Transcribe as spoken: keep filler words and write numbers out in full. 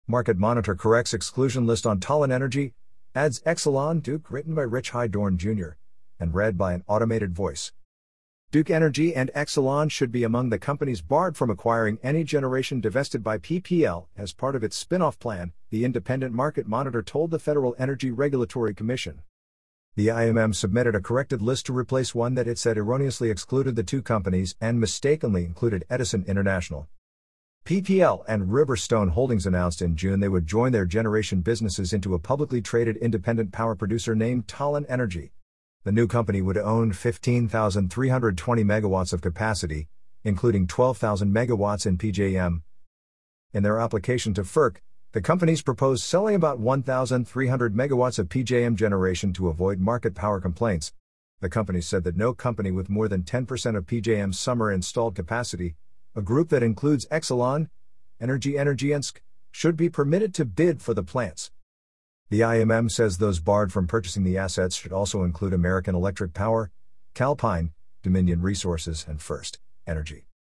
Market Monitor corrects exclusion list on Talen Energy, adds Exelon Duke, written by Rich Hydorn Junior and read by an automated voice. Duke Energy and Exelon should be among the companies barred from acquiring any generation divested by P P L as part of its spin-off plan, the independent Market Monitor told the Federal Energy Regulatory Commission. The I M M submitted a corrected list to replace one that it said erroneously excluded the two companies and mistakenly included Edison International. P P L and Riverstone Holdings announced in June they would join their generation businesses into a publicly traded independent power producer named Talen Energy. The new company would own fifteen thousand three hundred twenty megawatts of capacity, including twelve thousand megawatts in P J M. In their application to F E R C, the companies proposed selling about one thousand three hundred megawatts of P J M generation to avoid market power complaints. The companies said that no company with more than ten percent of P J M's summer installed capacity, a group that includes Exelon, Energy Energyansk, should be permitted to bid for the plants. The I M M says those barred from purchasing the assets should also include American Electric Power, Calpine, Dominion Resources and First Energy.